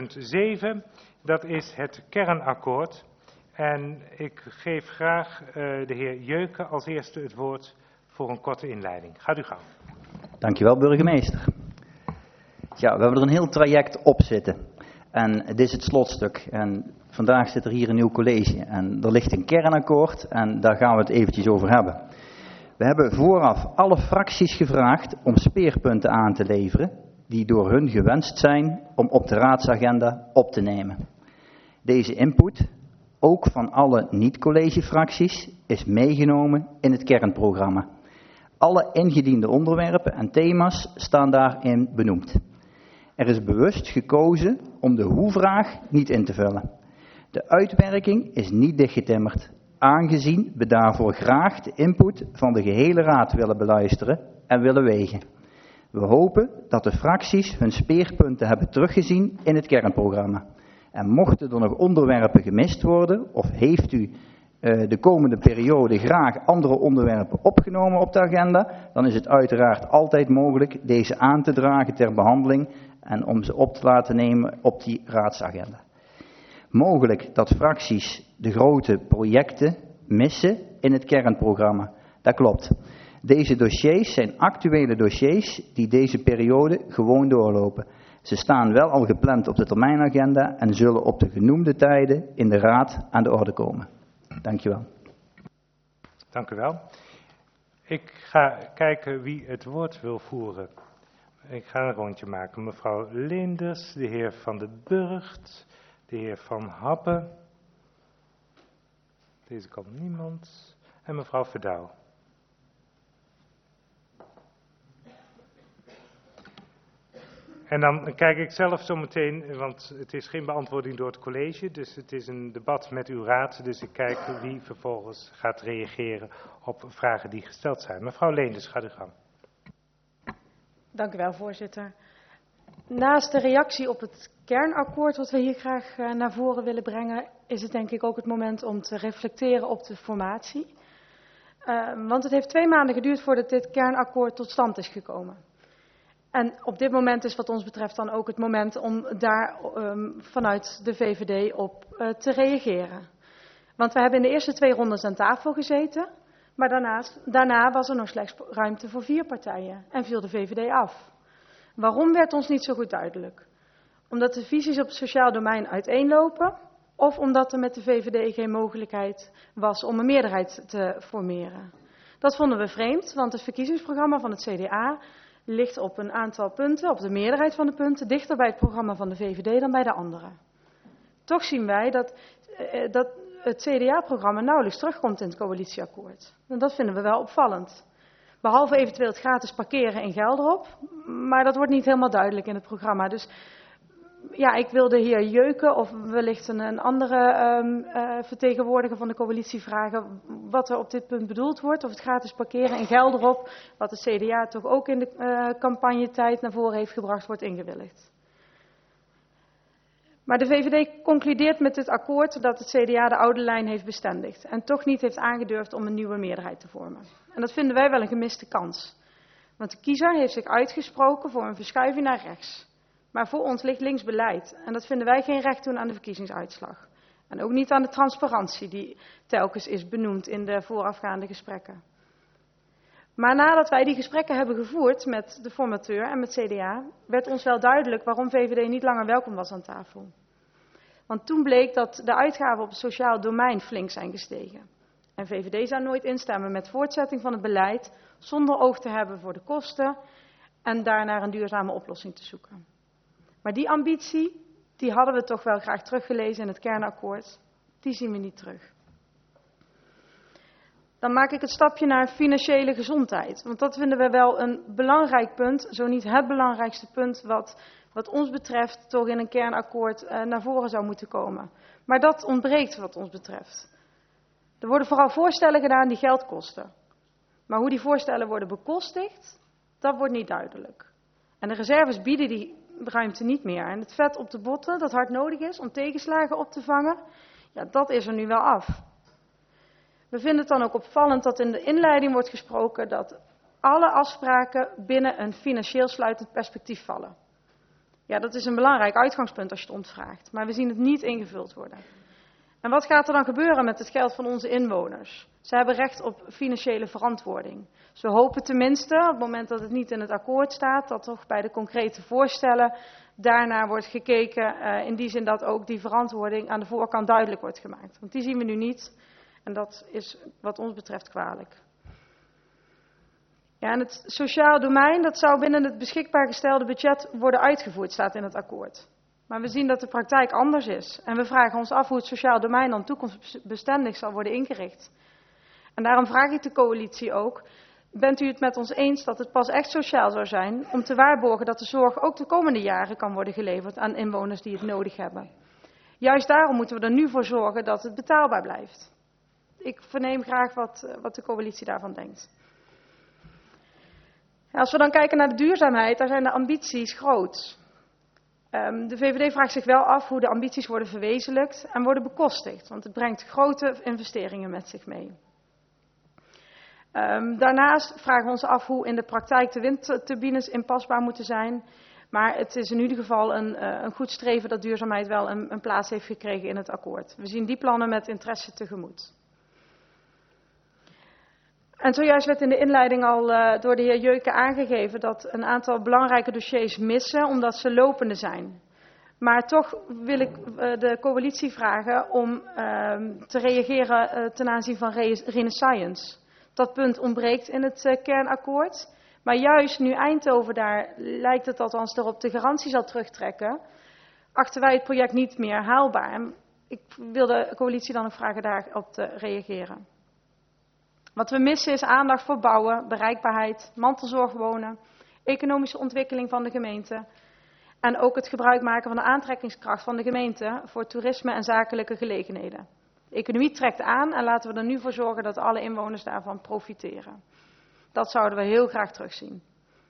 Punt 7, dat is het kernakkoord. En ik geef graag de heer Jeuken als eerste het woord voor een korte inleiding. Gaat u gang. Dankjewel, burgemeester. Ja, we hebben er een heel traject op zitten. En dit is het slotstuk. En vandaag zit er hier een nieuw college. En er ligt een kernakkoord en daar gaan we het eventjes over hebben. We hebben vooraf alle fracties gevraagd om speerpunten aan te leveren die door hun gewenst zijn om op de raadsagenda op te nemen. Deze input, ook van alle niet-collegefracties, is meegenomen in het kernprogramma. Alle ingediende onderwerpen en thema's staan daarin benoemd. Er is bewust gekozen om de hoe-vraag niet in te vullen. De uitwerking is niet dichtgetimmerd, aangezien we daarvoor graag de input van de gehele raad willen beluisteren en willen wegen. We hopen dat de fracties hun speerpunten hebben teruggezien in het kernprogramma. En mochten er nog onderwerpen gemist worden, of heeft u de komende periode graag andere onderwerpen opgenomen op de agenda, dan is het uiteraard altijd mogelijk deze aan te dragen ter behandeling en om ze op te laten nemen op die raadsagenda. Mogelijk dat fracties de grote projecten missen in het kernprogramma. Dat klopt. Deze dossiers zijn actuele dossiers die deze periode gewoon doorlopen. Ze staan wel al gepland op de termijnagenda en zullen op de genoemde tijden in de raad aan de orde komen. Dankjewel. Dank u wel. Ik ga kijken wie het woord wil voeren. Ik ga een rondje maken. Mevrouw Leenders, de heer Van den Burgt, de heer Van Happen. Deze komt niemand. En mevrouw Verdouw. En dan kijk ik zelf zo meteen, want het is geen beantwoording door het college, dus het is een debat met uw raad. Dus ik kijk wie vervolgens gaat reageren op vragen die gesteld zijn. Mevrouw Leenders, gaat u gang. Dank u wel, voorzitter. Naast de reactie op het kernakkoord wat we hier graag naar voren willen brengen, is het denk ik ook het moment om te reflecteren op de formatie. Want het heeft 2 maanden geduurd voordat dit kernakkoord tot stand is gekomen. En op dit moment is wat ons betreft dan ook het moment om daar vanuit de VVD op te reageren. Want we hebben in de eerste 2 rondes aan tafel gezeten, maar daarna was er nog slechts ruimte voor 4 partijen en viel de VVD af. Waarom werd ons niet zo goed duidelijk? Omdat de visies op het sociaal domein uiteenlopen of omdat er met de VVD geen mogelijkheid was om een meerderheid te formeren. Dat vonden we vreemd, want het verkiezingsprogramma van het CDA ligt op een aantal punten, op de meerderheid van de punten, dichter bij het programma van de VVD dan bij de anderen. Toch zien wij dat het CDA-programma nauwelijks terugkomt in het coalitieakkoord. En dat vinden we wel opvallend. Behalve eventueel het gratis parkeren in Gelderop, maar dat wordt niet helemaal duidelijk in het programma. Dus ja, ik wil de heer Jeuken of wellicht een andere vertegenwoordiger van de coalitie vragen wat er op dit punt bedoeld wordt. Of het gratis parkeren in Gelderop, wat de CDA toch ook in de campagnetijd naar voren heeft gebracht, wordt ingewilligd. Maar de VVD concludeert met dit akkoord dat het CDA de oude lijn heeft bestendigd en toch niet heeft aangedurfd om een nieuwe meerderheid te vormen. En dat vinden wij wel een gemiste kans. Want de kiezer heeft zich uitgesproken voor een verschuiving naar rechts. Maar voor ons ligt linksbeleid en dat vinden wij geen recht doen aan de verkiezingsuitslag. En ook niet aan de transparantie die telkens is benoemd in de voorafgaande gesprekken. Maar nadat wij die gesprekken hebben gevoerd met de formateur en met CDA, werd ons wel duidelijk waarom VVD niet langer welkom was aan tafel. Want toen bleek dat de uitgaven op het sociaal domein flink zijn gestegen. En VVD zou nooit instemmen met voortzetting van het beleid zonder oog te hebben voor de kosten en daarnaar een duurzame oplossing te zoeken. Maar die ambitie, die hadden we toch wel graag teruggelezen in het kernakkoord. Die zien we niet terug. Dan maak ik het stapje naar financiële gezondheid. Want dat vinden we wel een belangrijk punt, zo niet het belangrijkste punt wat ons betreft toch in een kernakkoord naar voren zou moeten komen. Maar dat ontbreekt wat ons betreft. Er worden vooral voorstellen gedaan die geld kosten. Maar hoe die voorstellen worden bekostigd, dat wordt niet duidelijk. En de reserves bieden die ruimte niet meer. En het vet op de botten dat hard nodig is om tegenslagen op te vangen, ja, dat is er nu wel af. We vinden het dan ook opvallend dat in de inleiding wordt gesproken dat alle afspraken binnen een financieel sluitend perspectief vallen. Ja, dat is een belangrijk uitgangspunt als je het ontvraagt. Maar we zien het niet ingevuld worden. En wat gaat er dan gebeuren met het geld van onze inwoners? Ze hebben recht op financiële verantwoording. Dus we hopen tenminste, op het moment dat het niet in het akkoord staat, dat toch bij de concrete voorstellen daarna wordt gekeken, in die zin dat ook die verantwoording aan de voorkant duidelijk wordt gemaakt. Want die zien we nu niet en dat is wat ons betreft kwalijk. Ja, en het sociaal domein, dat zou binnen het beschikbaar gestelde budget worden uitgevoerd, staat in het akkoord. Maar we zien dat de praktijk anders is. En we vragen ons af hoe het sociaal domein dan toekomstbestendig zal worden ingericht. En daarom vraag ik de coalitie ook, bent u het met ons eens dat het pas echt sociaal zou zijn om te waarborgen dat de zorg ook de komende jaren kan worden geleverd aan inwoners die het nodig hebben? Juist daarom moeten we er nu voor zorgen dat het betaalbaar blijft. Ik verneem graag wat de coalitie daarvan denkt. Als we dan kijken naar de duurzaamheid, daar zijn de ambities groot. De VVD vraagt zich wel af hoe de ambities worden verwezenlijkt en worden bekostigd, want het brengt grote investeringen met zich mee. Daarnaast vragen we ons af hoe in de praktijk de windturbines inpasbaar moeten zijn. Maar het is in ieder geval een goed streven dat duurzaamheid wel een plaats heeft gekregen in het akkoord. We zien die plannen met interesse tegemoet. En zojuist werd in de inleiding al door de heer Jeuken aangegeven dat een aantal belangrijke dossiers missen omdat ze lopende zijn. Maar toch wil ik de coalitie vragen om te reageren ten aanzien van Renescience. Dat punt ontbreekt in het kernakkoord. Maar juist nu Eindhoven daar, lijkt het althans erop, de garantie zal terugtrekken, achten wij het project niet meer haalbaar. En ik wil de coalitie dan ook vragen daarop te reageren. Wat we missen is aandacht voor bouwen, bereikbaarheid, mantelzorg wonen, economische ontwikkeling van de gemeente. En ook het gebruik maken van de aantrekkingskracht van de gemeente voor toerisme en zakelijke gelegenheden. De economie trekt aan en laten we er nu voor zorgen dat alle inwoners daarvan profiteren. Dat zouden we heel graag terugzien.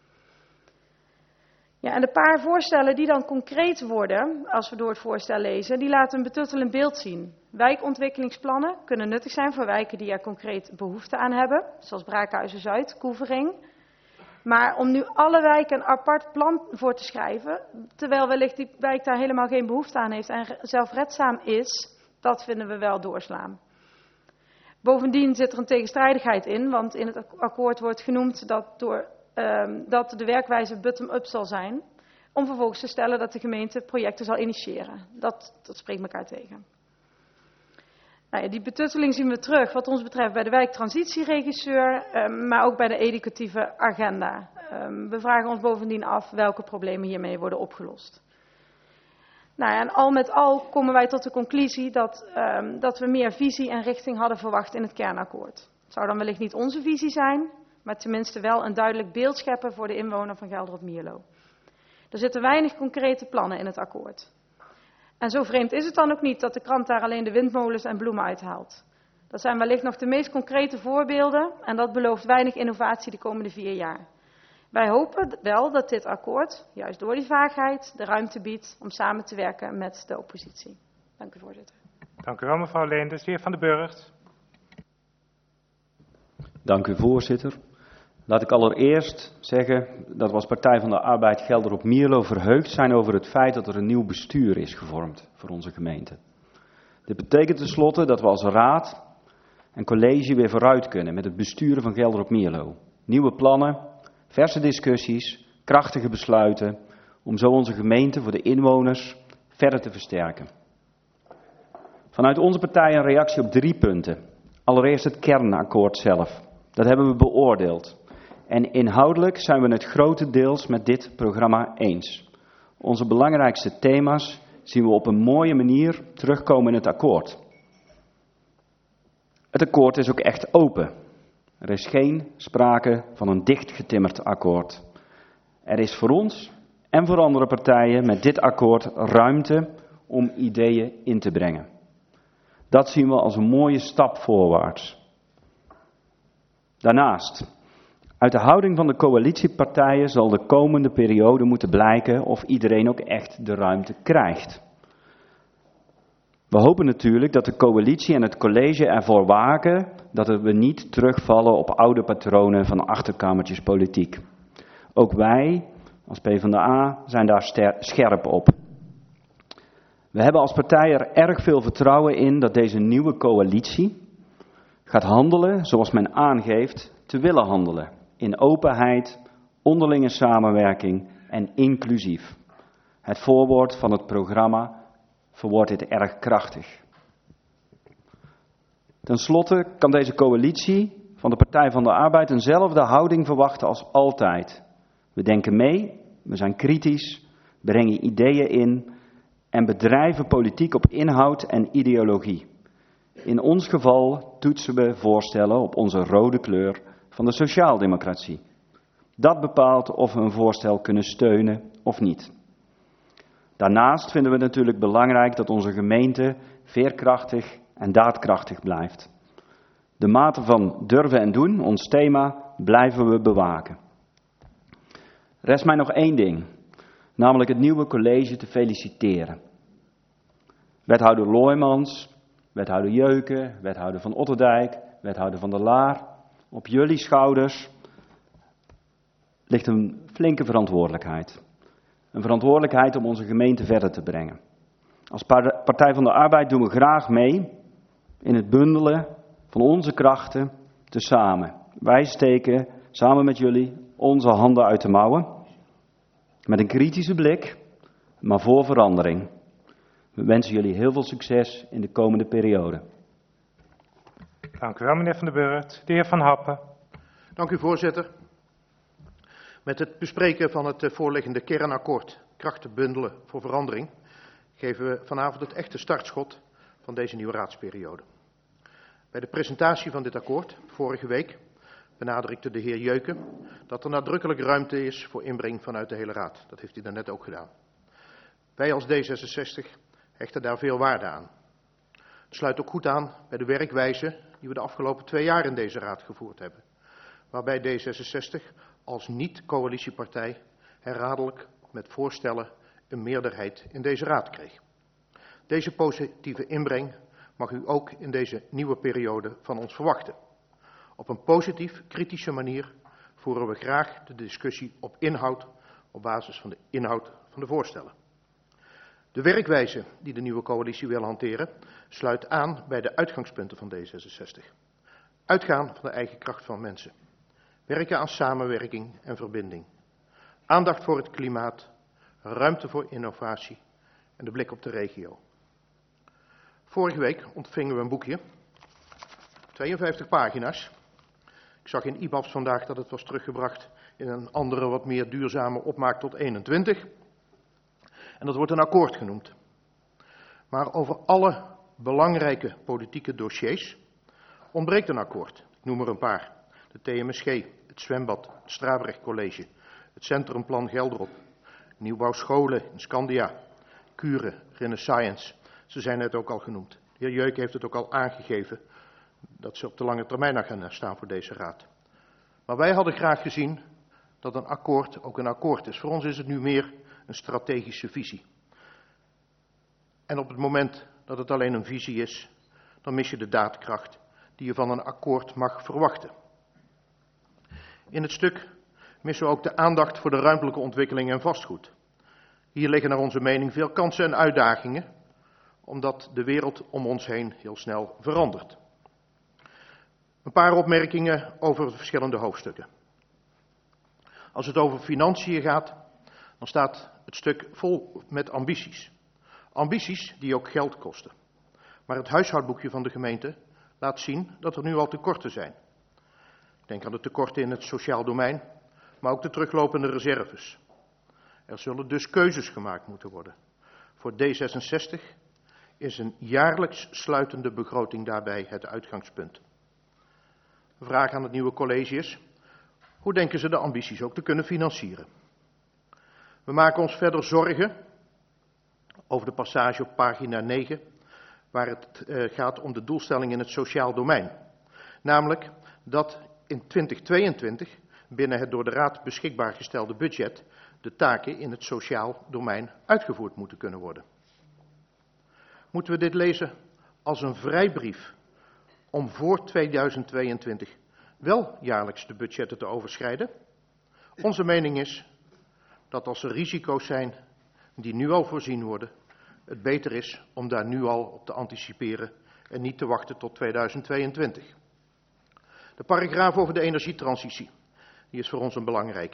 Ja, en de paar voorstellen die dan concreet worden, als we door het voorstel lezen, die laten een betuttelend beeld zien. Wijkontwikkelingsplannen kunnen nuttig zijn voor wijken die er concreet behoefte aan hebben, zoals Braakhuizen-Zuid, Koevering. Maar om nu alle wijken een apart plan voor te schrijven, terwijl wellicht die wijk daar helemaal geen behoefte aan heeft en zelfredzaam is, dat vinden we wel doorslaan. Bovendien zit er een tegenstrijdigheid in, want in het akkoord wordt genoemd dat de werkwijze bottom-up zal zijn, om vervolgens te stellen dat de gemeente projecten zal initiëren. Dat spreekt elkaar tegen. Nou ja, die betutteling zien we terug wat ons betreft bij de wijktransitieregisseur, maar ook bij de educatieve agenda. We vragen ons bovendien af welke problemen hiermee worden opgelost. Nou ja, en al met al komen wij tot de conclusie dat we meer visie en richting hadden verwacht in het kernakkoord. Het zou dan wellicht niet onze visie zijn, maar tenminste wel een duidelijk beeld scheppen voor de inwoner van Gelderop-Mierlo. Er zitten weinig concrete plannen in het akkoord. En zo vreemd is het dan ook niet dat de krant daar alleen de windmolens en bloemen uithaalt. Dat zijn wellicht nog de meest concrete voorbeelden en dat belooft weinig innovatie de komende 4 jaar. Wij hopen wel dat dit akkoord, juist door die vaagheid, de ruimte biedt om samen te werken met de oppositie. Dank u, voorzitter. Dank u wel, mevrouw Leenders. De heer Van den Burgt. Dank u, voorzitter. Laat ik allereerst zeggen dat we als Partij van de Arbeid Gelderop-Mierlo verheugd zijn over het feit dat er een nieuw bestuur is gevormd voor onze gemeente. Dit betekent tenslotte dat we als raad en college weer vooruit kunnen met het besturen van Gelderop-Mierlo. Nieuwe plannen, verse discussies, krachtige besluiten om zo onze gemeente voor de inwoners verder te versterken. Vanuit onze partij een reactie op 3 punten. Allereerst het kernakkoord zelf. Dat hebben we beoordeeld. En inhoudelijk zijn we het grotendeels met dit programma eens. Onze belangrijkste thema's zien we op een mooie manier terugkomen in het akkoord. Het akkoord is ook echt open. Er is geen sprake van een dichtgetimmerd akkoord. Er is voor ons en voor andere partijen met dit akkoord ruimte om ideeën in te brengen. Dat zien we als een mooie stap voorwaarts. Daarnaast, uit de houding van de coalitiepartijen zal de komende periode moeten blijken of iedereen ook echt de ruimte krijgt. We hopen natuurlijk dat de coalitie en het college ervoor waken dat we niet terugvallen op oude patronen van achterkamertjespolitiek. Ook wij als PvdA zijn daar scherp op. We hebben als partij er erg veel vertrouwen in dat deze nieuwe coalitie gaat handelen zoals men aangeeft te willen handelen. In openheid, onderlinge samenwerking en inclusief. Het voorwoord van het programma verwoordt dit erg krachtig. Ten slotte kan deze coalitie van de Partij van de Arbeid eenzelfde houding verwachten als altijd. We denken mee, we zijn kritisch, brengen ideeën in en bedrijven politiek op inhoud en ideologie. In ons geval toetsen we voorstellen op onze rode kleur van de sociaaldemocratie. Dat bepaalt of we een voorstel kunnen steunen of niet. Daarnaast vinden we het natuurlijk belangrijk dat onze gemeente veerkrachtig en daadkrachtig blijft. De mate van durven en doen, ons thema, blijven we bewaken. Rest mij nog één ding, namelijk het nieuwe college te feliciteren. Wethouder Looijmans, wethouder Jeuken, wethouder van Otterdijk, wethouder van der Laar. Op jullie schouders ligt een flinke verantwoordelijkheid. Een verantwoordelijkheid om onze gemeente verder te brengen. Als Partij van de Arbeid doen we graag mee in het bundelen van onze krachten tezamen. Wij steken samen met jullie onze handen uit de mouwen. Met een kritische blik, maar voor verandering. We wensen jullie heel veel succes in de komende periode. Dank u wel, meneer Van den Burgt. De heer Van Happen. Dank u, voorzitter. Met het bespreken van het voorliggende kernakkoord Krachten bundelen voor verandering geven we vanavond het echte startschot van deze nieuwe raadsperiode. Bij de presentatie van dit akkoord, vorige week, benadrukte de heer Jeuken dat er nadrukkelijk ruimte is voor inbreng vanuit de hele raad. Dat heeft hij daarnet ook gedaan. Wij als D66 hechten daar veel waarde aan. Het sluit ook goed aan bij de werkwijze die we de afgelopen 2 jaar in deze raad gevoerd hebben. Waarbij D66 als niet-coalitiepartij herhaaldelijk met voorstellen een meerderheid in deze raad kreeg. Deze positieve inbreng mag u ook in deze nieuwe periode van ons verwachten. Op een positief, kritische manier voeren we graag de discussie op inhoud, op basis van de inhoud van de voorstellen. De werkwijze die de nieuwe coalitie wil hanteren, sluit aan bij de uitgangspunten van D66. Uitgaan van de eigen kracht van mensen. Werken aan samenwerking en verbinding. Aandacht voor het klimaat, ruimte voor innovatie en de blik op de regio. Vorige week ontvingen we een boekje, 52 pagina's. Ik zag in IBABS vandaag dat het was teruggebracht in een andere, wat meer duurzame opmaak tot 21. En dat wordt een akkoord genoemd. Maar over alle belangrijke politieke dossiers ontbreekt een akkoord. Ik noem er een paar. De TMSG, het zwembad, het Strabrecht College, het Centrumplan Gelderop, nieuwbouw scholen in Scandia, Kuren, Renaissance. Ze zijn net ook al genoemd. De heer Jeuk heeft het ook al aangegeven dat ze op de lange termijn agenda staan voor deze raad. Maar wij hadden graag gezien dat een akkoord ook een akkoord is. Voor ons is het nu meer een strategische visie. En op het moment dat het alleen een visie is, dan mis je de daadkracht die je van een akkoord mag verwachten. In het stuk missen we ook de aandacht voor de ruimtelijke ontwikkeling en vastgoed. Hier liggen naar onze mening veel kansen en uitdagingen, omdat de wereld om ons heen heel snel verandert. Een paar opmerkingen over de verschillende hoofdstukken. Als het over financiën gaat, dan staat het stuk vol met ambities. Ambities die ook geld kosten. Maar het huishoudboekje van de gemeente laat zien dat er nu al tekorten zijn. Denk aan de tekorten in het sociaal domein, maar ook de teruglopende reserves. Er zullen dus keuzes gemaakt moeten worden. Voor D66 is een jaarlijks sluitende begroting daarbij het uitgangspunt. De vraag aan het nieuwe college is: hoe denken ze de ambities ook te kunnen financieren? We maken ons verder zorgen over de passage op pagina 9, waar het gaat om de doelstelling in het sociaal domein. Namelijk dat in 2022 binnen het door de Raad beschikbaar gestelde budget de taken in het sociaal domein uitgevoerd moeten kunnen worden. Moeten we dit lezen als een vrijbrief om voor 2022 wel jaarlijks de budgetten te overschrijden? Onze mening is dat als er risico's zijn die nu al voorzien worden, het beter is om daar nu al op te anticiperen en niet te wachten tot 2022. De paragraaf over de energietransitie, die is voor ons een belangrijke.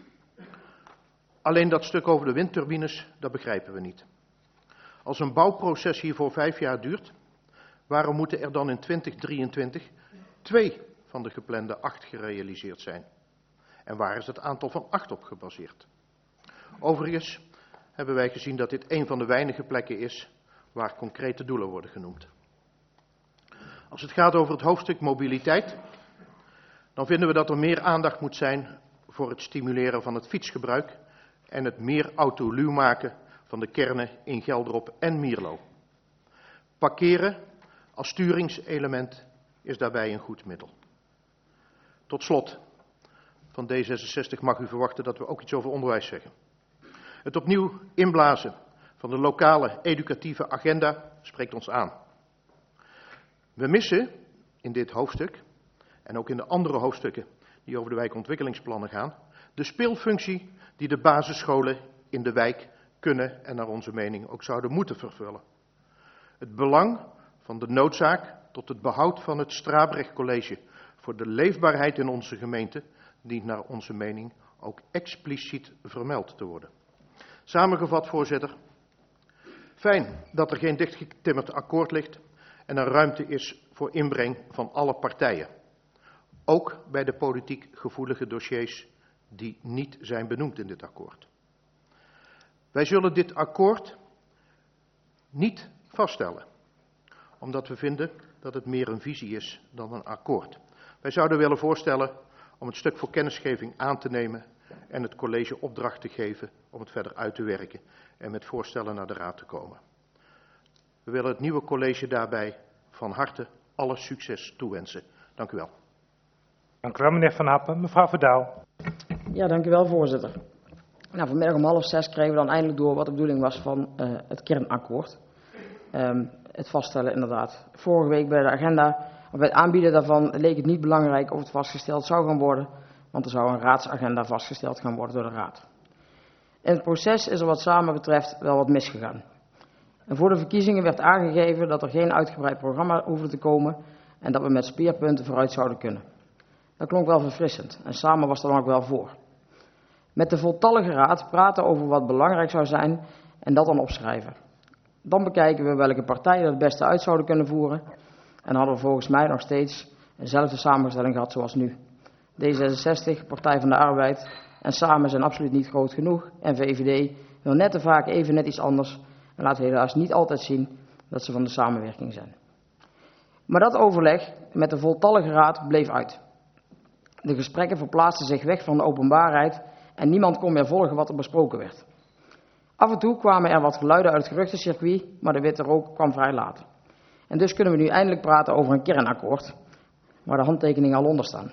Alleen dat stuk over de windturbines, dat begrijpen we niet. Als een bouwproces hiervoor 5 jaar duurt, waarom moeten er dan in 2023 2 van de geplande 8 gerealiseerd zijn? En waar is het aantal van 8 op gebaseerd? Overigens hebben wij gezien dat dit een van de weinige plekken is waar concrete doelen worden genoemd. Als het gaat over het hoofdstuk mobiliteit, dan vinden we dat er meer aandacht moet zijn voor het stimuleren van het fietsgebruik en het meer autoluw maken van de kernen in Gelderop en Mierlo. Parkeren als sturingselement is daarbij een goed middel. Tot slot, van D66 mag u verwachten dat we ook iets over onderwijs zeggen. Het opnieuw inblazen van de lokale educatieve agenda spreekt ons aan. We missen in dit hoofdstuk, en ook in de andere hoofdstukken die over de wijkontwikkelingsplannen gaan, de speelfunctie die de basisscholen in de wijk kunnen en naar onze mening ook zouden moeten vervullen. Het belang van de noodzaak tot het behoud van het Strabrecht College voor de leefbaarheid in onze gemeente dient naar onze mening ook expliciet vermeld te worden. Samengevat, voorzitter, fijn dat er geen dichtgetimmerd akkoord ligt en er ruimte is voor inbreng van alle partijen. Ook bij de politiek gevoelige dossiers die niet zijn benoemd in dit akkoord. Wij zullen dit akkoord niet vaststellen, omdat we vinden dat het meer een visie is dan een akkoord. Wij zouden willen voorstellen om het stuk voor kennisgeving aan te nemen en het college opdracht te geven om het verder uit te werken en met voorstellen naar de raad te komen. We willen het nieuwe college daarbij van harte alle succes toewensen. Dank u wel. Dank u wel, meneer Van Happen. Mevrouw Verdaal. Ja, dank u wel, voorzitter. Nou, vanmiddag om 5:30 kregen we dan eindelijk door wat de bedoeling was van het kernakkoord. Het vaststellen inderdaad. Vorige week bij de agenda, of bij het aanbieden daarvan, leek het niet belangrijk of het vastgesteld zou gaan worden, want er zou een raadsagenda vastgesteld gaan worden door de raad. In het proces is er wat samen betreft wel wat misgegaan. En voor de verkiezingen werd aangegeven dat er geen uitgebreid programma hoefde te komen en dat we met speerpunten vooruit zouden kunnen. Dat klonk wel verfrissend en samen was er dan ook wel voor. Met de voltallige raad praten over wat belangrijk zou zijn en dat dan opschrijven. Dan bekijken we welke partijen het beste uit zouden kunnen voeren en hadden we volgens mij nog steeds dezelfde samenstelling gehad zoals nu. D66, Partij van de Arbeid en Samen zijn absoluut niet groot genoeg en VVD wil net te vaak even net iets anders en laat helaas niet altijd zien dat ze van de samenwerking zijn. Maar dat overleg met de voltallige raad bleef uit. De gesprekken verplaatsten zich weg van de openbaarheid en niemand kon meer volgen wat er besproken werd. Af en toe kwamen er wat geluiden uit het geruchtencircuit, maar de witte rook kwam vrij laat. En dus kunnen we nu eindelijk praten over een kernakkoord, waar de handtekeningen al onder staan.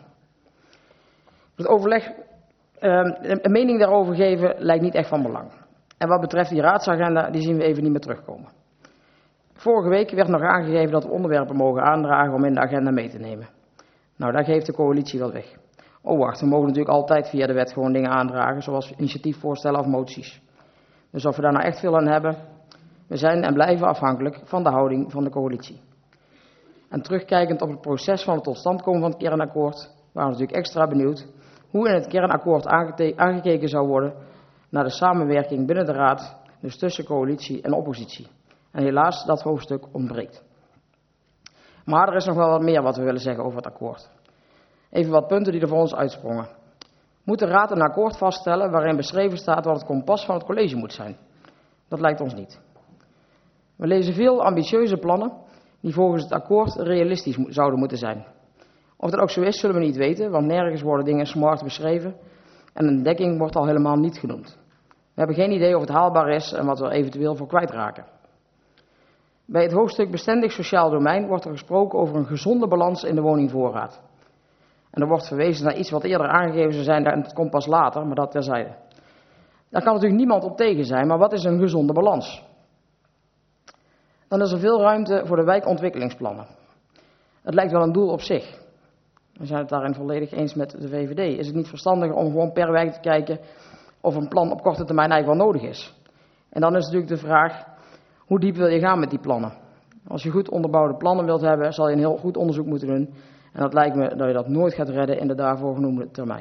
Het overleg, een mening daarover geven lijkt niet echt van belang. En wat betreft die raadsagenda, die zien we even niet meer terugkomen. Vorige week werd nog aangegeven dat we onderwerpen mogen aandragen om in de agenda mee te nemen. Nou, daar geeft de coalitie wel weg. Oh wacht, we mogen natuurlijk altijd via de wet gewoon dingen aandragen, zoals initiatiefvoorstellen of moties. Dus of we daar nou echt veel aan hebben, we zijn en blijven afhankelijk van de houding van de coalitie. En terugkijkend op het proces van het tot stand komen van het kernakkoord, waren we natuurlijk extra benieuwd hoe in het kernakkoord aangekeken zou worden naar de samenwerking binnen de raad, dus tussen coalitie en oppositie. En helaas, dat hoofdstuk ontbreekt. Maar er is nog wel wat meer wat we willen zeggen over het akkoord. Even wat punten die er voor ons uitsprongen. Moet de raad een akkoord vaststellen waarin beschreven staat wat het kompas van het college moet zijn? Dat lijkt ons niet. We lezen veel ambitieuze plannen die volgens het akkoord realistisch zouden moeten zijn. Of dat ook zo is, zullen we niet weten, want nergens worden dingen smart beschreven en een dekking wordt al helemaal niet genoemd. We hebben geen idee of het haalbaar is en wat we er eventueel voor kwijtraken. Bij het hoofdstuk bestendig sociaal domein wordt er gesproken over een gezonde balans in de woningvoorraad. En er wordt verwezen naar iets wat eerder aangegeven zou zijn en het komt pas later, maar dat terzijde. Daar kan natuurlijk niemand op tegen zijn, maar wat is een gezonde balans? Dan is er veel ruimte voor de wijkontwikkelingsplannen. Het lijkt wel een doel op zich. We zijn het daarin volledig eens met de VVD. Is het niet verstandiger om gewoon per wijk te kijken of een plan op korte termijn eigenlijk wel nodig is. En dan is natuurlijk de vraag, hoe diep wil je gaan met die plannen? Als je goed onderbouwde plannen wilt hebben, zal je een heel goed onderzoek moeten doen. En dat lijkt me dat je dat nooit gaat redden in de daarvoor genoemde termijn.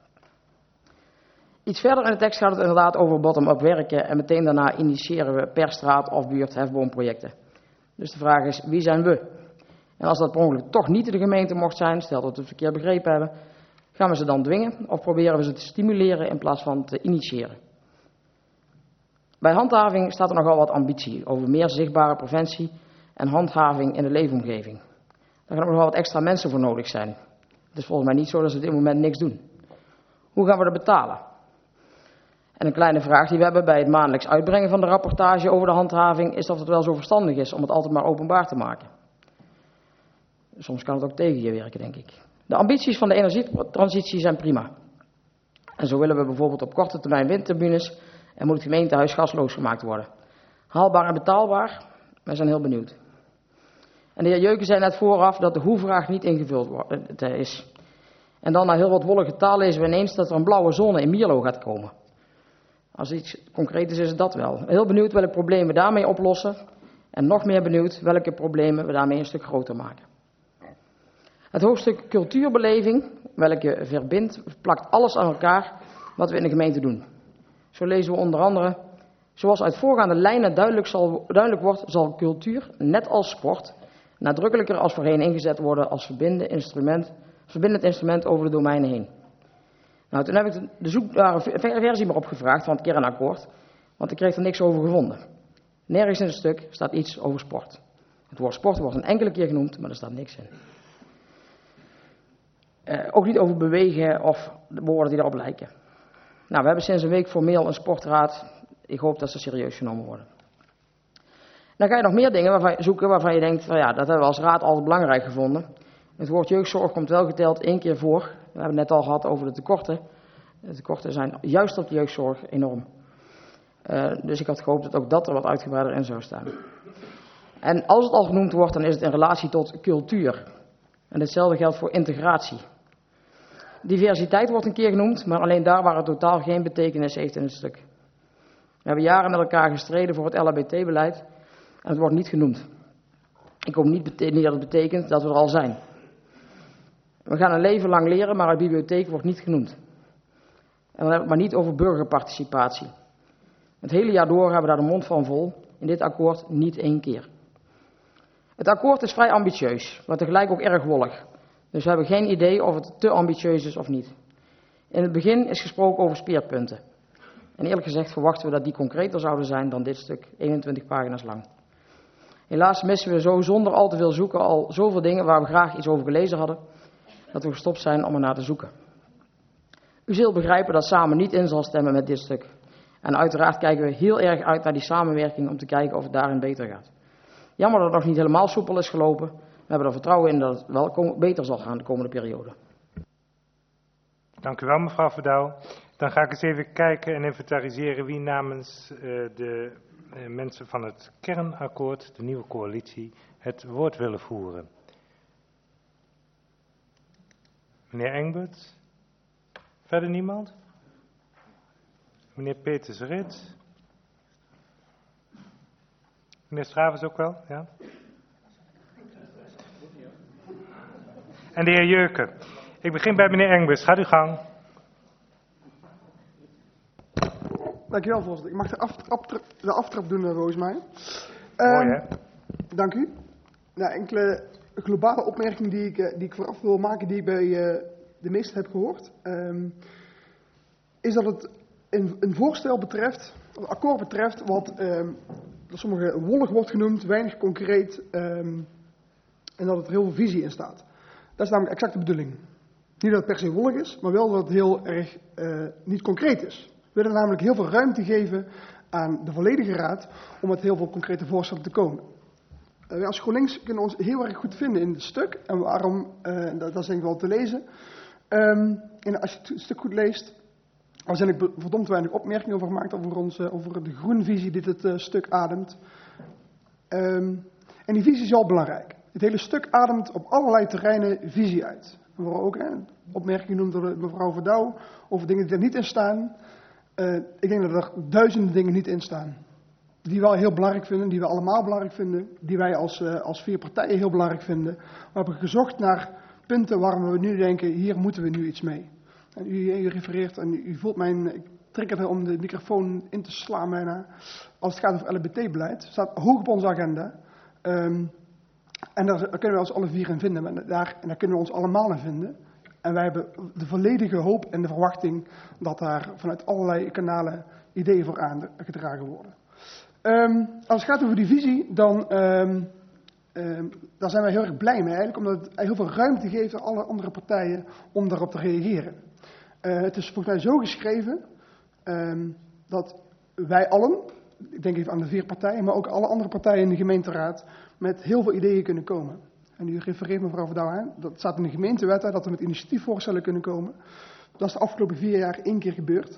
Iets verder in de tekst gaat het inderdaad over bottom-up werken en meteen daarna initiëren we per straat of buurt hefboomprojecten. Dus de vraag is, wie zijn we? En als dat per ongeluk toch niet de gemeente mocht zijn, stel dat we het verkeerd begrepen hebben, gaan we ze dan dwingen of proberen we ze te stimuleren in plaats van te initiëren? Bij handhaving staat er nogal wat ambitie over meer zichtbare preventie en handhaving in de leefomgeving. Daar gaan ook nog wat extra mensen voor nodig zijn. Het is volgens mij niet zo dat ze op dit moment niks doen. Hoe gaan we dat betalen? En een kleine vraag die we hebben bij het maandelijks uitbrengen van de rapportage over de handhaving is of het wel zo verstandig is om het altijd maar openbaar te maken. Soms kan het ook tegen je werken, denk ik. De ambities van de energietransitie zijn prima. En zo willen we bijvoorbeeld op korte termijn windturbines en moet het gemeentehuis gasloos gemaakt worden. Haalbaar en betaalbaar, wij zijn heel benieuwd. En de heer Jeuken zei net vooraf dat de hoe-vraag niet ingevuld is. En dan na heel wat wollige taal lezen we ineens dat er een blauwe zone in Mierlo gaat komen. Als iets concreet is het dat wel. Heel benieuwd welke problemen we daarmee oplossen. En nog meer benieuwd welke problemen we daarmee een stuk groter maken. Het hoofdstuk cultuurbeleving, welke verbindt, plakt alles aan elkaar wat we in de gemeente doen. Zo lezen we onder andere, zoals uit voorgaande lijnen duidelijk wordt, zal cultuur, net als sport, nadrukkelijker als voorheen ingezet worden als verbindend instrument over de domeinen heen. Nou, toen heb ik de zoekbare versie maar opgevraagd van het kernakkoord, want ik kreeg er niks over gevonden. Nergens in het stuk staat iets over sport. Het woord sport wordt een enkele keer genoemd, maar er staat niks in. Ook niet over bewegen of de woorden die erop lijken. Nou, we hebben sinds een week formeel een sportraad. Ik hoop dat ze serieus genomen worden. Dan ga je nog meer dingen zoeken waarvan je denkt, van ja, dat hebben we als raad altijd belangrijk gevonden. Het woord jeugdzorg komt wel geteld 1 keer voor. We hebben het net al gehad over de tekorten. De tekorten zijn juist op de jeugdzorg enorm. Dus ik had gehoopt dat ook dat er wat uitgebreider in zou staan. En als het al genoemd wordt, dan is het in relatie tot cultuur. En hetzelfde geldt voor integratie. Diversiteit wordt een keer genoemd, maar alleen daar waar het totaal geen betekenis heeft in het stuk. We hebben jaren met elkaar gestreden voor het LHBT-beleid en het wordt niet genoemd. Ik hoop niet dat het betekent dat we er al zijn. We gaan een leven lang leren, maar de bibliotheek wordt niet genoemd. En dan hebben we het maar niet over burgerparticipatie. Het hele jaar door hebben we daar de mond van vol. In dit akkoord niet 1 keer. Het akkoord is vrij ambitieus, maar tegelijk ook erg wollig. Dus we hebben geen idee of het te ambitieus is of niet. In het begin is gesproken over speerpunten. En eerlijk gezegd verwachten we dat die concreter zouden zijn dan dit stuk, 21 pagina's lang. Helaas missen we zo zonder al te veel zoeken al zoveel dingen waar we graag iets over gelezen hadden, dat we gestopt zijn om ernaar te zoeken. U zult begrijpen dat samen niet in zal stemmen met dit stuk. En uiteraard kijken we heel erg uit naar die samenwerking om te kijken of het daarin beter gaat. Jammer dat het nog niet helemaal soepel is gelopen. We hebben er vertrouwen in dat het wel beter zal gaan de komende periode. Dank u wel, mevrouw Verdouw. Dan ga ik eens even kijken en inventariseren wie namens de mensen van het kernakkoord, de nieuwe coalitie, het woord willen voeren. Meneer Engbert? Verder niemand? Meneer Peters-Rit? Meneer Stravens ook wel? Ja? En de heer Jeuken. Ik begin bij meneer Engbers. Gaat uw gang. Dankjewel, voorzitter. Ik mag de aftrap doen, volgens mij. Mooi, hè? Dank u. Nou, enkele globale opmerkingen die ik vooraf wil maken, die ik bij de meesten heb gehoord. Is dat het een voorstel betreft, een akkoord betreft, wat door sommigen wollig wordt genoemd, weinig concreet, en dat er heel veel visie in staat. Dat is namelijk exact de bedoeling. Niet dat het per se wollig is, maar wel dat het heel erg niet concreet is. We willen namelijk heel veel ruimte geven aan de volledige raad om met heel veel concrete voorstellen te komen. Wij als GroenLinks kunnen ons heel erg goed vinden in het stuk. En waarom, dat is denk ik wel te lezen. En als je het stuk goed leest, er zijn er verdomd weinig opmerkingen over gemaakt over de groenvisie die het stuk ademt. En die visie is wel belangrijk. Het hele stuk ademt op allerlei terreinen visie uit. Er worden ook opmerkingen genoemd door mevrouw Verdouw over dingen die er niet in staan. Ik denk dat er duizenden dingen niet in staan. Die wij heel belangrijk vinden, die we allemaal belangrijk vinden, die wij als 4 partijen heel belangrijk vinden. We hebben gezocht naar punten waarom we nu denken, hier moeten we nu iets mee. En u refereert en u voelt ik triggerde om de microfoon in te slaan bijna, als het gaat over LHBT-beleid. Het staat hoog op onze agenda. En daar kunnen we ons alle 4 in vinden. En daar kunnen we ons allemaal in vinden. En wij hebben de volledige hoop en de verwachting dat daar vanuit allerlei kanalen ideeën voor aangedragen worden. Als het gaat over die visie, dan daar zijn wij heel erg blij mee eigenlijk, omdat het heel veel ruimte geeft aan alle andere partijen om daarop te reageren. Het is volgens mij zo geschreven dat wij allen, ik denk even aan de 4 partijen, maar ook alle andere partijen in de gemeenteraad, met heel veel ideeën kunnen komen. En u refereert mevrouw Verdouw aan, dat staat in de gemeentewet, dat we met initiatiefvoorstellen kunnen komen. Dat is de afgelopen 4 jaar 1 keer gebeurd.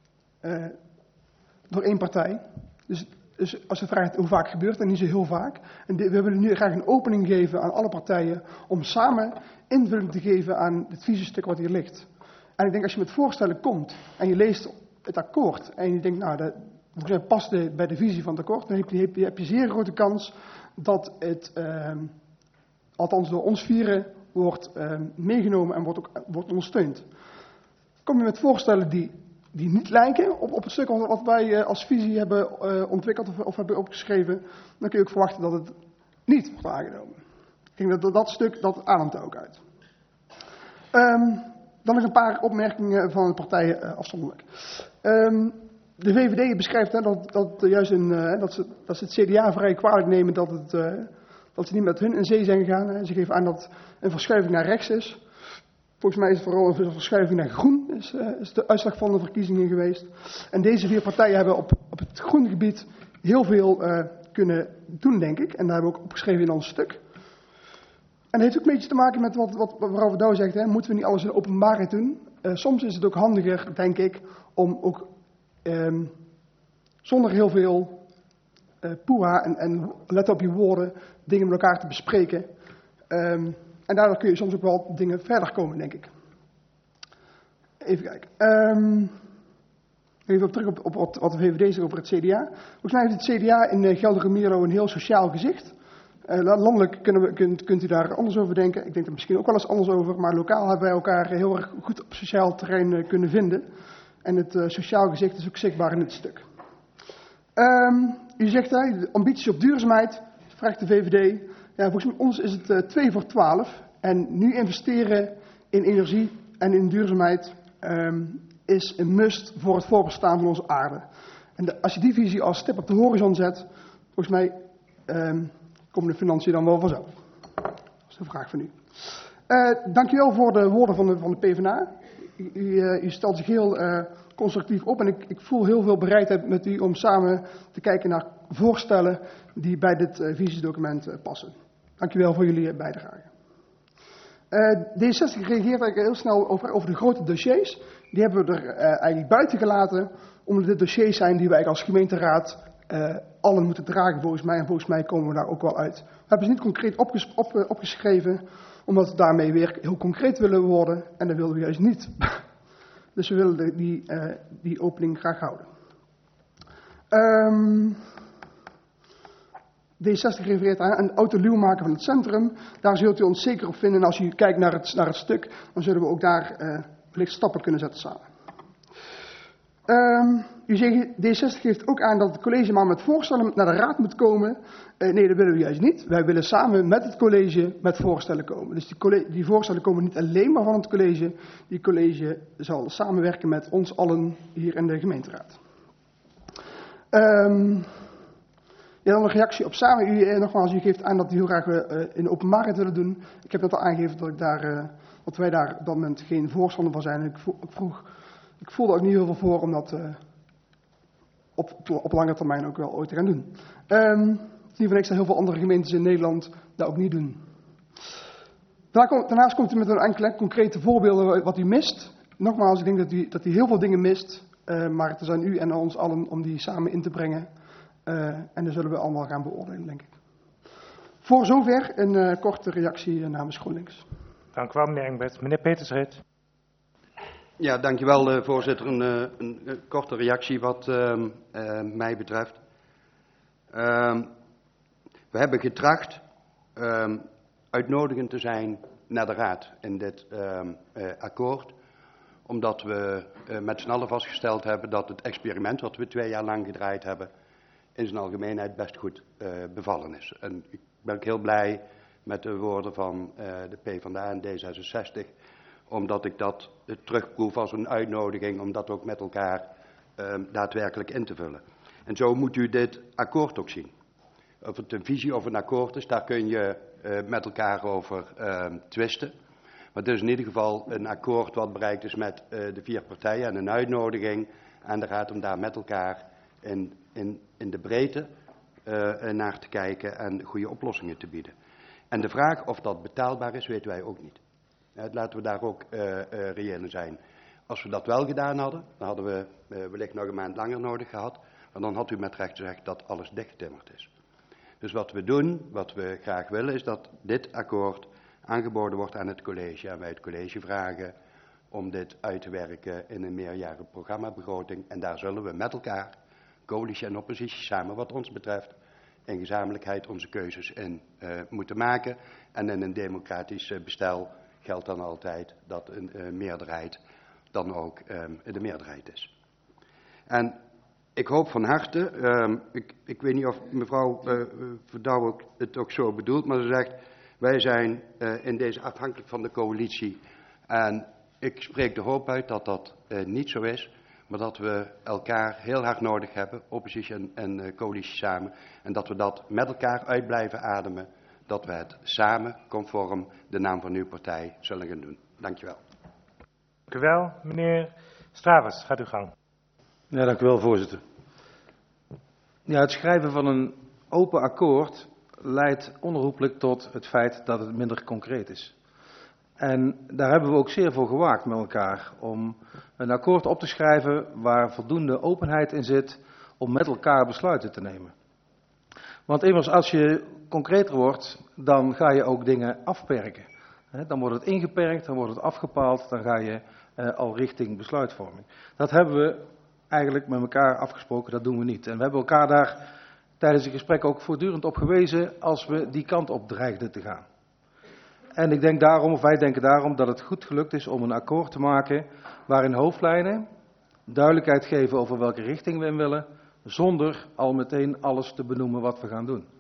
Door 1 partij. Dus als je vraagt hoe vaak gebeurt, dan niet zo heel vaak. En we willen nu graag een opening geven aan alle partijen om samen invulling te geven aan het visiestuk wat hier ligt. En ik denk als je met voorstellen komt en je leest het akkoord en je denkt, nou, dat past bij de visie van het akkoord, dan heb je zeer grote kans dat het, althans door ons 4, wordt meegenomen en wordt ondersteund. Kom je met voorstellen die niet lijken op het stuk wat wij als visie hebben ontwikkeld of hebben opgeschreven, dan kun je ook verwachten dat het niet wordt aangenomen. Ik denk dat stuk, dat ademt er ook uit. Dan nog een paar opmerkingen van de partijen afzonderlijk. De VVD beschrijft dat ze het CDA vrij kwalijk nemen dat ze niet met hun in zee zijn gegaan. Ze geven aan dat een verschuiving naar rechts is. Volgens mij is het vooral een verschuiving naar groen, is de uitslag van de verkiezingen geweest. En deze 4 partijen hebben op het groene gebied heel veel kunnen doen, denk ik. En daar hebben we ook opgeschreven in ons stuk. En dat heeft ook een beetje te maken met wat mevrouw Verdouw zegt. Hè. Moeten we niet alles in openbaarheid doen? Soms is het ook handiger, denk ik, om ook zonder heel veel poeha en let op je woorden, dingen met elkaar te bespreken. En daardoor kun je soms ook wel dingen verder komen, denk ik. Even kijken. Even terug op wat de VVD zegt over het CDA. Volgens mij heeft het CDA in Gelderse-Mierlo een heel sociaal gezicht. Landelijk kunt u daar anders over denken. Ik denk er misschien ook wel eens anders over. Maar lokaal hebben wij elkaar heel erg goed op sociaal terrein kunnen vinden. En het sociaal gezicht is ook zichtbaar in het stuk. U zegt de ambities op duurzaamheid, vraagt de VVD. Ja, volgens ons is het 2 voor 12. En nu investeren in energie en in duurzaamheid is een must voor het voorbestaan van onze aarde. En als je die visie als stip op de horizon zet, volgens mij komen de financiën dan wel vanzelf. Dat is de vraag van u. Dankjewel voor de woorden van de PvdA. U stelt zich heel constructief op en ik voel heel veel bereidheid met u om samen te kijken naar voorstellen die bij dit visiedocument passen. Dankjewel voor jullie bijdrage. D66 reageert eigenlijk heel snel over de grote dossiers. Die hebben we er eigenlijk buiten gelaten, omdat dit dossiers zijn die wij als gemeenteraad allen moeten dragen volgens mij. En volgens mij komen we daar ook wel uit. We hebben ze niet concreet opgeschreven, omdat we daarmee weer heel concreet willen worden. En dat willen we juist niet. Dus we willen die opening graag houden. D60 refereert aan een autoluw maken van het centrum. Daar zult u ons zeker op vinden. En als u kijkt naar het stuk, dan zullen we ook daar wellicht stappen kunnen zetten samen. U zegt, D60 geeft ook aan dat het college maar met voorstellen naar de raad moet komen. Nee, dat willen we juist niet. Wij willen samen met het college met voorstellen komen. Dus die voorstellen komen niet alleen maar van het college. Die college zal samenwerken met ons allen hier in de gemeenteraad. Ja, dan een reactie op samen. U geeft aan dat u heel graag in de openbaarheid willen doen. Ik heb net al aangegeven dat wij daar op dat moment geen voorstander van zijn. Ik voelde ook niet heel veel voor om dat op lange termijn ook wel ooit te gaan doen. Niet van niks dat heel veel andere gemeentes in Nederland dat ook niet doen. Daarnaast komt u met een enkele concrete voorbeelden wat u mist. Nogmaals, ik denk dat u heel veel dingen mist. Maar het is aan u en aan ons allen om die samen in te brengen. En dat zullen we allemaal gaan beoordelen, denk ik. Voor zover een korte reactie namens GroenLinks. Dank u wel, meneer Engbert. Meneer Petersrit. Ja, dankjewel voorzitter. Een korte reactie wat mij betreft. We hebben getracht uitnodigend te zijn naar de Raad in dit akkoord. Omdat we met z'n allen vastgesteld hebben dat het experiment wat we 2 jaar lang gedraaid hebben in zijn algemeenheid best goed bevallen is. En ik ben ook heel blij met de woorden van de PvdA en D66. Omdat ik dat terugproef als een uitnodiging om dat ook met elkaar daadwerkelijk in te vullen. En zo moet u dit akkoord ook zien. Of het een visie of een akkoord is, daar kun je met elkaar over twisten. Maar het is in ieder geval een akkoord wat bereikt is met de 4 partijen en een uitnodiging aan de Raad om daar met elkaar in de breedte naar te kijken en goede oplossingen te bieden. En de vraag of dat betaalbaar is, weten wij ook niet. Laten we daar ook reëel in zijn. Als we dat wel gedaan hadden, dan hadden we wellicht nog een maand langer nodig gehad. Maar dan had u met recht gezegd dat alles dichtgetimmerd is. Dus wat we doen, wat we graag willen, is dat dit akkoord aangeboden wordt aan het college. En wij het college vragen om dit uit te werken in een meerjarige programmabegroting. En daar zullen we met elkaar, coalitie en oppositie samen wat ons betreft, in gezamenlijkheid onze keuzes in moeten maken. En in een democratisch bestel geldt dan altijd dat een meerderheid dan ook de meerderheid is. En ik hoop van harte, ik weet niet of mevrouw Verdouw het ook zo bedoelt, maar ze zegt, wij zijn in deze afhankelijk van de coalitie. En ik spreek de hoop uit dat dat niet zo is, maar dat we elkaar heel hard nodig hebben, oppositie en coalitie samen. En dat we dat met elkaar uit blijven ademen, dat we het samen, conform de naam van uw partij, zullen gaan doen. Dankjewel. Dank u wel. Meneer Stravers, gaat uw gang. Ja, dank u wel, voorzitter. Ja, het schrijven van een open akkoord leidt onherroepelijk tot het feit dat het minder concreet is. En daar hebben we ook zeer voor gewaakt met elkaar om een akkoord op te schrijven waar voldoende openheid in zit om met elkaar besluiten te nemen. Want immers als je concreter wordt, dan ga je ook dingen afperken. Dan wordt het ingeperkt, dan wordt het afgepaald, dan ga je al richting besluitvorming. Dat hebben we eigenlijk met elkaar afgesproken, dat doen we niet. En we hebben elkaar daar tijdens het gesprek ook voortdurend op gewezen als we die kant op dreigden te gaan. En ik denk daarom, of wij denken daarom, dat het goed gelukt is om een akkoord te maken waarin hoofdlijnen duidelijkheid geven over welke richting we in willen, zonder al meteen alles te benoemen wat we gaan doen.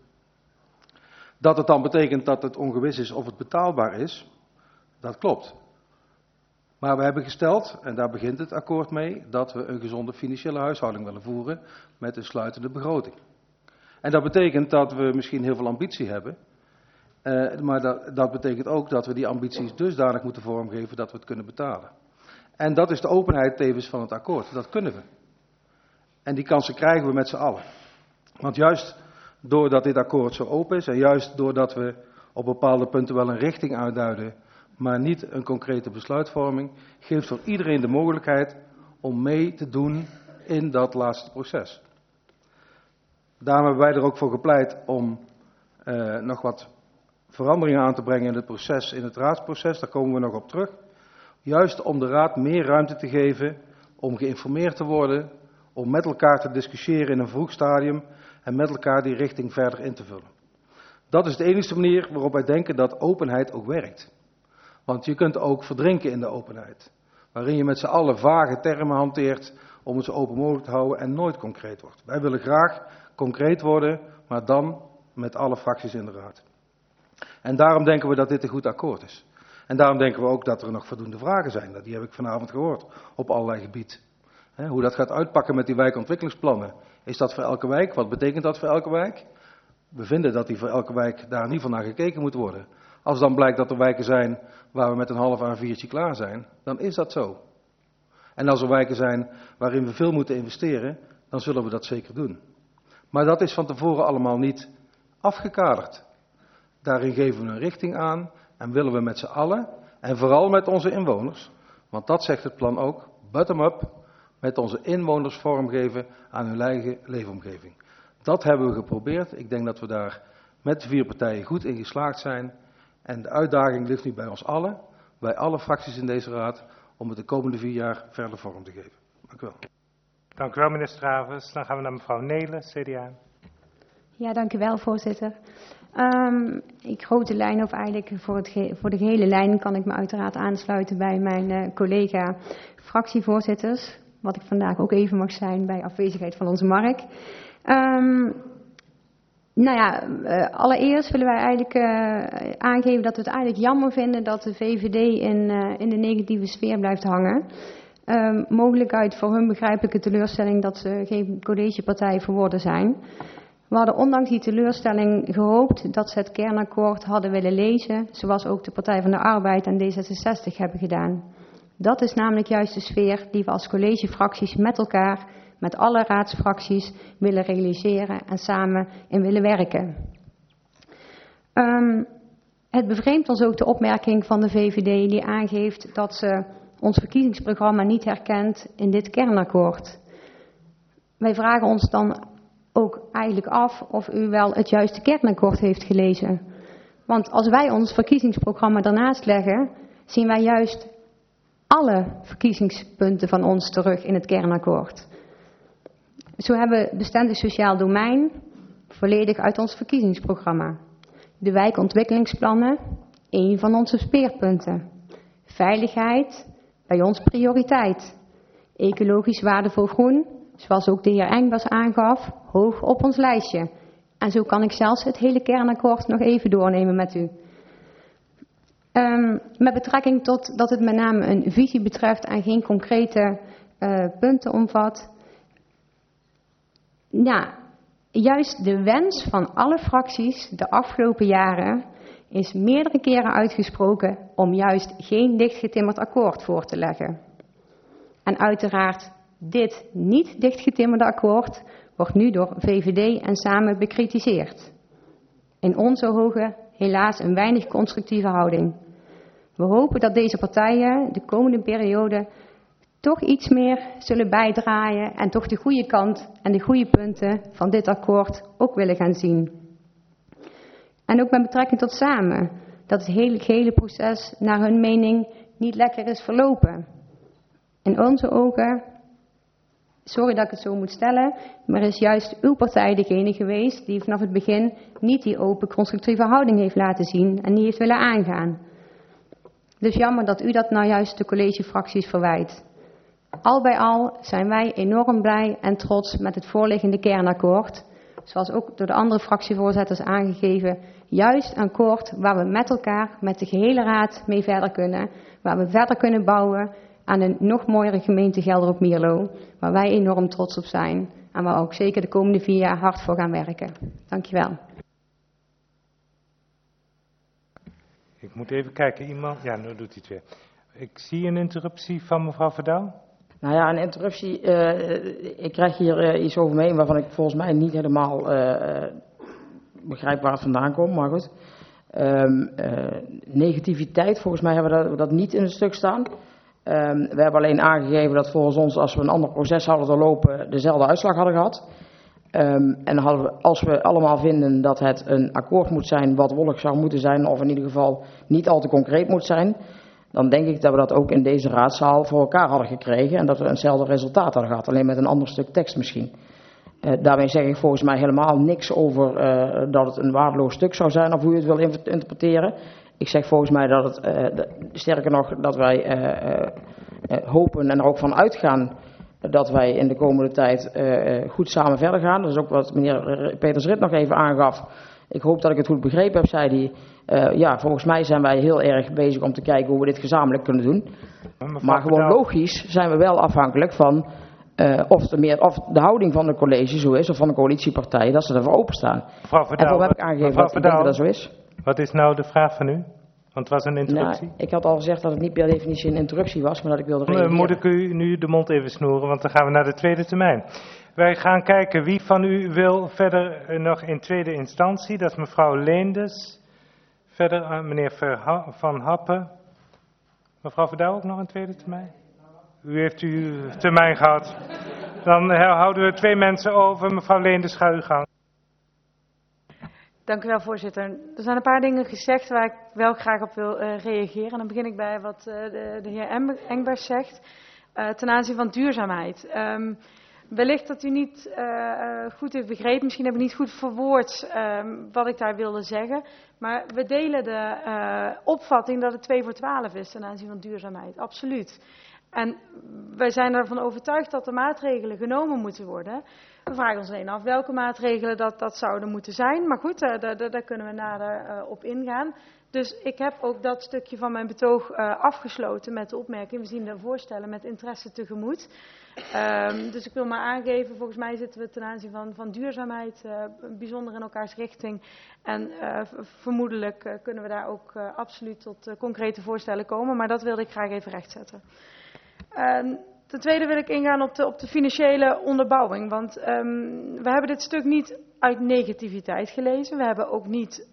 Dat het dan betekent dat het ongewis is of het betaalbaar is, dat klopt. Maar we hebben gesteld, en daar begint het akkoord mee, dat we een gezonde financiële huishouding willen voeren met een sluitende begroting. En dat betekent dat we misschien heel veel ambitie hebben, maar dat betekent ook dat we die ambities dusdanig moeten vormgeven dat we het kunnen betalen. En dat is de openheid tevens van het akkoord, dat kunnen we. En die kansen krijgen we met z'n allen. Want juist doordat dit akkoord zo open is en juist doordat we op bepaalde punten wel een richting uitduiden, maar niet een concrete besluitvorming, geeft voor iedereen de mogelijkheid om mee te doen in dat laatste proces. Daarom hebben wij er ook voor gepleit om nog wat veranderingen aan te brengen in het proces, in het raadsproces, daar komen we nog op terug. Juist om de raad meer ruimte te geven om geïnformeerd te worden, om met elkaar te discussiëren in een vroeg stadium en met elkaar die richting verder in te vullen. Dat is de enige manier waarop wij denken dat openheid ook werkt. Want je kunt ook verdrinken in de openheid, waarin je met z'n allen vage termen hanteert om het zo open mogelijk te houden en nooit concreet wordt. Wij willen graag concreet worden, maar dan met alle fracties in de raad. En daarom denken we dat dit een goed akkoord is. En daarom denken we ook dat er nog voldoende vragen zijn. Die heb ik vanavond gehoord op allerlei gebieden. Hoe dat gaat uitpakken met die wijkontwikkelingsplannen. Is dat voor elke wijk? Wat betekent dat voor elke wijk? We vinden dat die voor elke wijk daar in ieder geval naar gekeken moet worden. Als dan blijkt dat er wijken zijn waar we met een half A4'tje klaar zijn, dan is dat zo. En als er wijken zijn waarin we veel moeten investeren, dan zullen we dat zeker doen. Maar dat is van tevoren allemaal niet afgekaderd. Daarin geven we een richting aan en willen we met z'n allen, en vooral met onze inwoners, want dat zegt het plan ook, bottom-up, met onze inwoners vormgeven aan hun eigen leefomgeving. Dat hebben we geprobeerd. Ik denk dat we daar met de 4 partijen goed in geslaagd zijn. En de uitdaging ligt nu bij ons allen, bij alle fracties in deze raad, om het de komende 4 jaar verder vorm te geven. Dank u wel. Dank u wel, meneer Stravens. Dan gaan we naar mevrouw Nelen, CDA. Ja, dank u wel, voorzitter. In grote lijnen, of eigenlijk voor de gehele lijn, kan ik me uiteraard aansluiten bij mijn collega fractievoorzitters. Wat ik vandaag ook even mag zijn bij afwezigheid van onze Mark. Allereerst willen wij eigenlijk aangeven dat we het eigenlijk jammer vinden dat de VVD in de negatieve sfeer blijft hangen. Mogelijk uit voor hun begrijpelijke teleurstelling dat ze geen collegepartij verworden zijn. We hadden ondanks die teleurstelling gehoopt dat ze het kernakkoord hadden willen lezen, zoals ook de Partij van de Arbeid en D66 hebben gedaan. Dat is namelijk juist de sfeer die we als collegefracties met elkaar, met alle raadsfracties, willen realiseren en samen in willen werken. Het bevreemdt ons ook de opmerking van de VVD die aangeeft dat ze ons verkiezingsprogramma niet herkent in dit kernakkoord. Wij vragen ons dan ook eigenlijk af of u wel het juiste kernakkoord heeft gelezen. Want als wij ons verkiezingsprogramma daarnaast leggen, zien wij juist alle verkiezingspunten van ons terug in het kernakkoord. Zo hebben we bestendig sociaal domein volledig uit ons verkiezingsprogramma. De wijkontwikkelingsplannen, een van onze speerpunten. Veiligheid, bij ons prioriteit. Ecologisch waardevol groen, zoals ook de heer Engbers aangaf, hoog op ons lijstje. En zo kan ik zelfs het hele kernakkoord nog even doornemen met u. Met betrekking tot dat het met name een visie betreft en geen concrete punten omvat. Ja, juist de wens van alle fracties de afgelopen jaren is meerdere keren uitgesproken om juist geen dichtgetimmerd akkoord voor te leggen. En uiteraard dit niet dichtgetimmerde akkoord wordt nu door VVD en Samen bekritiseerd. In onze ogen helaas een weinig constructieve houding. We hopen dat deze partijen de komende periode toch iets meer zullen bijdragen en toch de goede kant en de goede punten van dit akkoord ook willen gaan zien. En ook met betrekking tot Samen, dat het hele proces naar hun mening niet lekker is verlopen. In onze ogen, sorry dat ik het zo moet stellen, maar is juist uw partij degene geweest die vanaf het begin niet die open constructieve houding heeft laten zien en niet heeft willen aangaan. Dus jammer dat u dat nou juist de collegefracties verwijt. Al bij al zijn wij enorm blij en trots met het voorliggende kernakkoord. Zoals ook door de andere fractievoorzitters aangegeven. Juist een akkoord waar we met elkaar, met de gehele raad mee verder kunnen. Waar we verder kunnen bouwen aan een nog mooiere gemeente Gelderop-Mierlo. Waar wij enorm trots op zijn. En waar we ook zeker de komende 4 jaar hard voor gaan werken. Dankjewel. Ik moet even kijken, iemand... Ja, nu doet hij het weer. Ik zie een interruptie van mevrouw Verdouw. Nou ja, een interruptie. Ik krijg hier iets over me heen waarvan ik volgens mij niet helemaal begrijp waar het vandaan komt, maar goed. Negativiteit, volgens mij hebben we dat niet in het stuk staan. We hebben alleen aangegeven dat volgens ons, als we een ander proces hadden doorlopen, dezelfde uitslag hadden gehad. En als we allemaal vinden dat het een akkoord moet zijn wat wollig zou moeten zijn, of in ieder geval niet al te concreet moet zijn, dan denk ik dat we dat ook in deze raadzaal voor elkaar hadden gekregen en dat we eenzelfde resultaat hadden gehad, alleen met een ander stuk tekst misschien. Daarmee zeg ik volgens mij helemaal niks over dat het een waardeloos stuk zou zijn of hoe je het wil interpreteren. Ik zeg volgens mij dat het, sterker nog, dat wij hopen en er ook van uitgaan dat wij in de komende tijd goed samen verder gaan. Dat is ook wat meneer Peters Rit nog even aangaf. Ik hoop dat ik het goed begrepen heb, zei hij. Ja, volgens mij zijn wij heel erg bezig om te kijken hoe we dit gezamenlijk kunnen doen. Maar gewoon logisch zijn we wel afhankelijk van of de houding van de college zo is, of van de coalitiepartijen, dat ze ervoor openstaan. En daarom heb ik aangegeven dat ik denk dat dat zo is. Wat is nou de vraag van u? Want het was een interruptie. Nou, ik had al gezegd dat het niet per definitie een interruptie was, maar dat ik wilde reageren. Moet ik u nu de mond even snoeren, want dan gaan we naar de tweede termijn. Wij gaan kijken wie van u wil verder nog in tweede instantie. Dat is mevrouw Leenders. Verder meneer Van Happen. Mevrouw Verdouw ook nog een tweede termijn? U heeft uw termijn gehad. Dan houden we 2 mensen over. Mevrouw Leenders, ga uw gang. Dank u wel, voorzitter. Er zijn een paar dingen gezegd waar ik wel graag op wil reageren. En dan begin ik bij wat de heer Engbers zegt ten aanzien van duurzaamheid. Wellicht dat u niet goed heeft begrepen, misschien heb ik niet goed verwoord wat ik daar wilde zeggen. Maar we delen de opvatting dat het 2 voor 12 is ten aanzien van duurzaamheid, absoluut. En wij zijn ervan overtuigd dat er maatregelen genomen moeten worden. We vragen ons alleen af welke maatregelen dat zouden moeten zijn. Maar goed, daar kunnen we nader op ingaan. Dus ik heb ook dat stukje van mijn betoog afgesloten met de opmerking: we zien de voorstellen met interesse tegemoet. Dus ik wil maar aangeven, volgens mij zitten we ten aanzien van duurzaamheid bijzonder in elkaars richting. En vermoedelijk kunnen we daar ook absoluut tot concrete voorstellen komen. Maar dat wilde ik graag even rechtzetten. Ten tweede wil ik ingaan op de financiële onderbouwing. Want we hebben dit stuk niet uit negativiteit gelezen. We hebben ook niet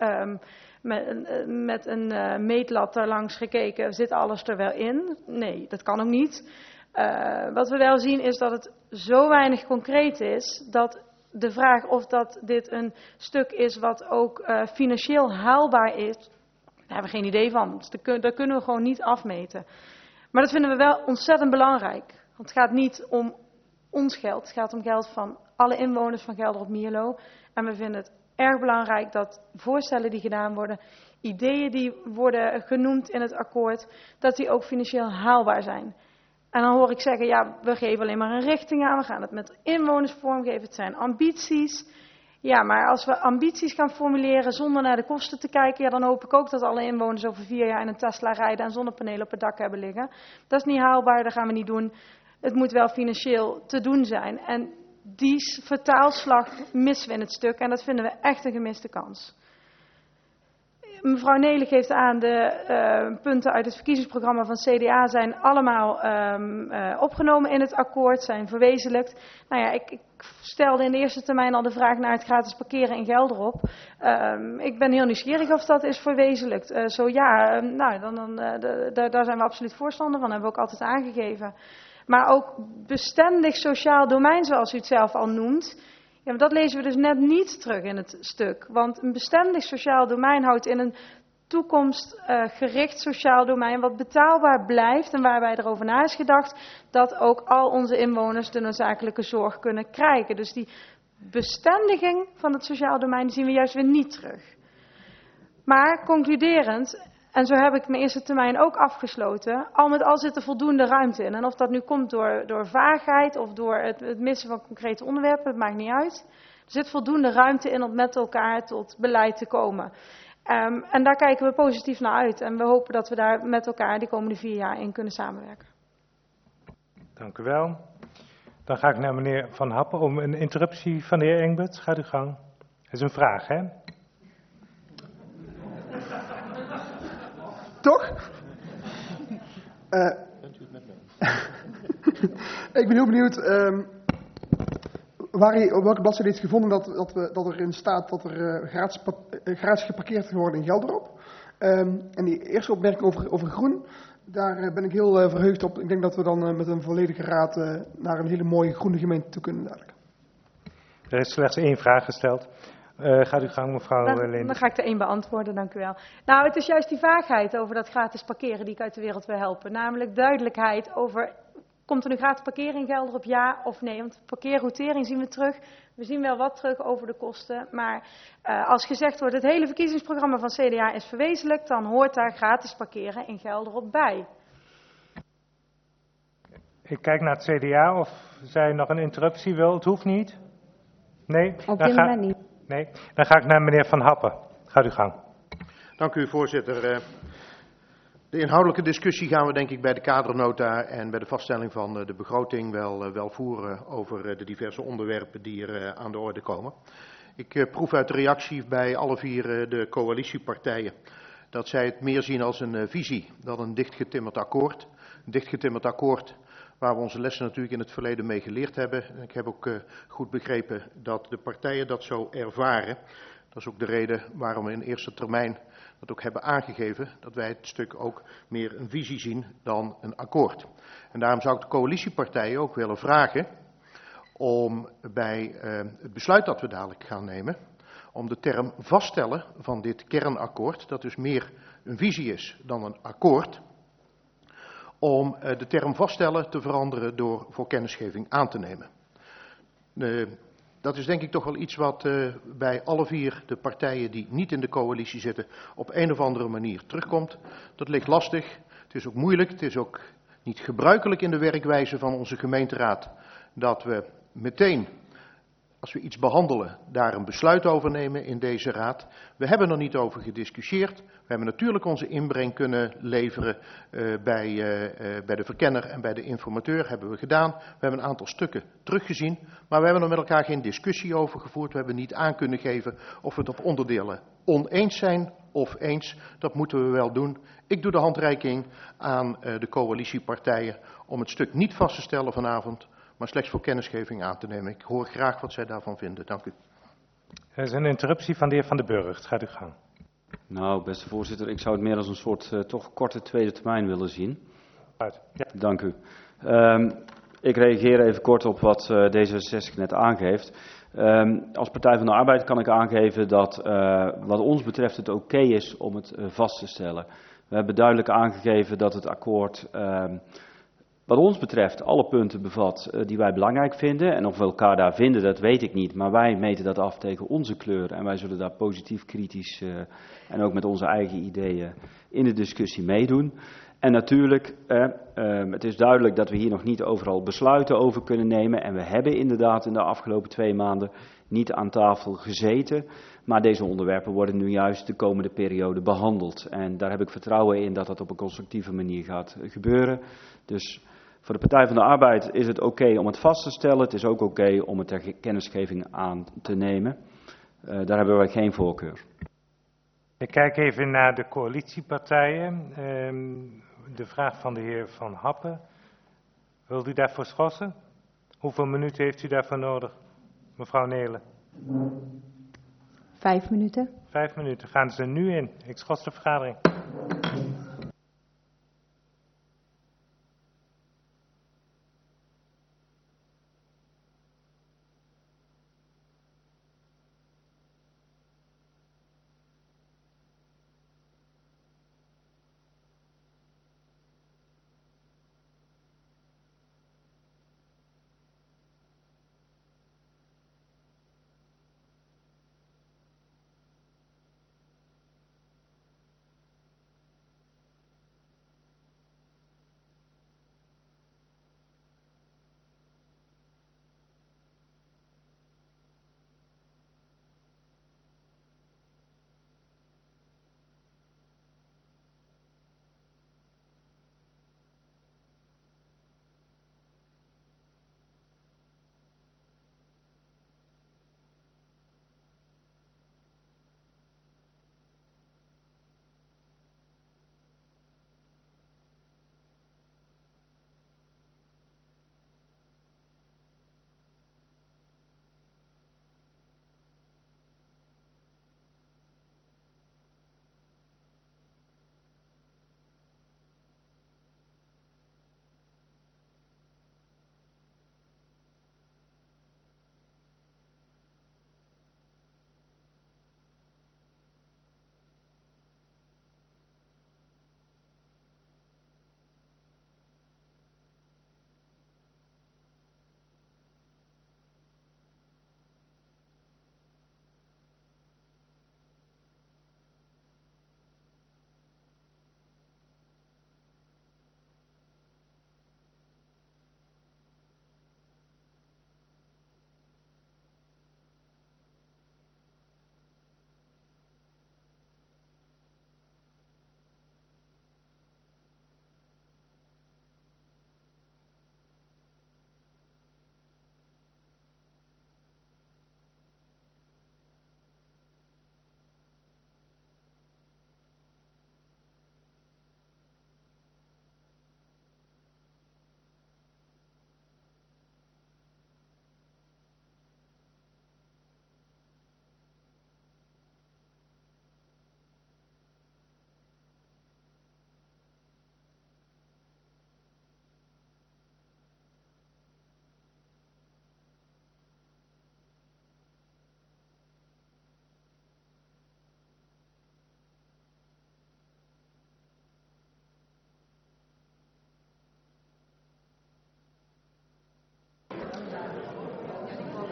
met een meetlat daarlangs gekeken, zit alles er wel in? Nee, dat kan ook niet. Wat we wel zien is dat het zo weinig concreet is, dat de vraag of dat dit een stuk is wat ook financieel haalbaar is, daar hebben we geen idee van. Dus dat kunnen we gewoon niet afmeten. Maar dat vinden we wel ontzettend belangrijk. Want het gaat niet om ons geld, het gaat om geld van alle inwoners van Gelderop-Mierlo. En we vinden het erg belangrijk dat voorstellen die gedaan worden, ideeën die worden genoemd in het akkoord, dat die ook financieel haalbaar zijn. En dan hoor ik zeggen, ja, we geven alleen maar een richting aan, we gaan het met inwoners vormgeven, het zijn ambities. Ja, maar als we ambities gaan formuleren zonder naar de kosten te kijken, ja, dan hoop ik ook dat alle inwoners over 4 jaar in een Tesla rijden en zonnepanelen op het dak hebben liggen. Dat is niet haalbaar, dat gaan we niet doen. Het moet wel financieel te doen zijn. En die vertaalslag missen we in het stuk en dat vinden we echt een gemiste kans. Mevrouw Nelen geeft aan, de punten uit het verkiezingsprogramma van CDA zijn allemaal opgenomen in het akkoord, zijn verwezenlijkt. Nou ja, ik stelde in de eerste termijn al de vraag naar het gratis parkeren in Gelderop. Ik ben heel nieuwsgierig of dat is verwezenlijkt. Zo ja, daar zijn we absoluut voorstander van, hebben we ook altijd aangegeven. Maar ook bestendig sociaal domein, zoals u het zelf al noemt. Ja, maar dat lezen we dus net niet terug in het stuk. Want een bestendig sociaal domein houdt in een toekomstgericht sociaal domein wat betaalbaar blijft en waarbij erover na is gedacht dat ook al onze inwoners de noodzakelijke zorg kunnen krijgen. Dus die bestendiging van het sociaal domein die zien we juist weer niet terug. Maar concluderend, en zo heb ik mijn eerste termijn ook afgesloten, al met al zit er voldoende ruimte in. En of dat nu komt door vaagheid of door het missen van concrete onderwerpen, dat maakt niet uit. Er zit voldoende ruimte in om met elkaar tot beleid te komen. En daar kijken we positief naar uit. En we hopen dat we daar met elkaar de komende 4 jaar in kunnen samenwerken. Dank u wel. Dan ga ik naar meneer Van Happen om een interruptie van de heer Engbert. Gaat u gang. Dat is een vraag, hè? Toch? Bent u het met me? Ik ben heel benieuwd op welke bladzijde heeft gevonden dat er in staat dat er gratis geparkeerd gaat worden in Gelderop. En die eerste opmerking over groen, daar ben ik heel verheugd op. Ik denk dat we dan met een volledige raad naar een hele mooie groene gemeente toe kunnen dadelijk. Er is slechts 1 vraag gesteld. Gaat u gang, mevrouw Leenders. Dan ga ik er 1 beantwoorden, dank u wel. Nou, het is juist die vaagheid over dat gratis parkeren die ik uit de wereld wil helpen. Namelijk duidelijkheid over, komt er nu gratis parkeren in Gelderop, ja of nee? Want parkeerroutering zien we terug. We zien wel wat terug over de kosten. Maar als gezegd wordt, het hele verkiezingsprogramma van CDA is verwezenlijkt, dan hoort daar gratis parkeren in Gelderop bij. Ik kijk naar het CDA of zij nog een interruptie wil. Het hoeft niet. Nee? Op dit moment niet. Nee, dan ga ik naar meneer Van Happen. Gaat u gang. Dank u, voorzitter. De inhoudelijke discussie gaan we denk ik bij de kadernota en bij de vaststelling van de begroting wel voeren over de diverse onderwerpen die er aan de orde komen. Ik proef uit de reactie bij alle 4 de coalitiepartijen dat zij het meer zien als een visie dan een dichtgetimmerd akkoord. Een dichtgetimmerd akkoord waar we onze lessen natuurlijk in het verleden mee geleerd hebben. En ik heb ook goed begrepen dat de partijen dat zo ervaren. Dat is ook de reden waarom we in eerste termijn dat ook hebben aangegeven, dat wij het stuk ook meer een visie zien dan een akkoord. En daarom zou ik de coalitiepartijen ook willen vragen om bij het besluit dat we dadelijk gaan nemen, om de term vaststellen van dit kernakkoord, dat dus meer een visie is dan een akkoord, om de term vaststellen te veranderen door voor kennisgeving aan te nemen. Dat is denk ik toch wel iets wat bij alle 4 de partijen die niet in de coalitie zitten op een of andere manier terugkomt. Dat ligt lastig, het is ook moeilijk, het is ook niet gebruikelijk in de werkwijze van onze gemeenteraad dat we meteen, als we iets behandelen, daar een besluit over nemen in deze raad. We hebben er niet over gediscussieerd. We hebben natuurlijk onze inbreng kunnen leveren bij de verkenner en bij de informateur, hebben we gedaan. We hebben een aantal stukken teruggezien, maar we hebben er met elkaar geen discussie over gevoerd. We hebben niet aan kunnen geven of we het op onderdelen oneens zijn of eens. Dat moeten we wel doen. Ik doe de handreiking aan de coalitiepartijen om het stuk niet vast te stellen vanavond, maar slechts voor kennisgeving aan te nemen. Ik hoor graag wat zij daarvan vinden. Dank u. Er is een interruptie van de heer Van den Burgt. Gaat u gang. Nou, beste voorzitter, ik zou het meer als een soort toch korte tweede termijn willen zien. Uit. Ja. Dank u. Ik reageer even kort op wat D66 net aangeeft. Als Partij van de Arbeid kan ik aangeven dat wat ons betreft het oké is om het vast te stellen. We hebben duidelijk aangegeven dat het akkoord wat ons betreft alle punten bevat die wij belangrijk vinden. En of we elkaar daar vinden, dat weet ik niet. Maar wij meten dat af tegen onze kleur. En wij zullen daar positief, kritisch en ook met onze eigen ideeën in de discussie meedoen. En natuurlijk, het is duidelijk dat we hier nog niet overal besluiten over kunnen nemen. En we hebben inderdaad in de afgelopen 2 maanden niet aan tafel gezeten. Maar deze onderwerpen worden nu juist de komende periode behandeld. En daar heb ik vertrouwen in dat dat op een constructieve manier gaat gebeuren. Dus voor de Partij van de Arbeid is het oké om het vast te stellen. Het is ook oké om het ter kennisgeving aan te nemen. Daar hebben wij geen voorkeur. Ik kijk even naar de coalitiepartijen. De vraag van de heer Van Happen. Wilt u daarvoor schorsen? Hoeveel minuten heeft u daarvoor nodig, mevrouw Nelen? 5 minuten. 5 minuten. Gaan ze nu in. Ik schors de vergadering.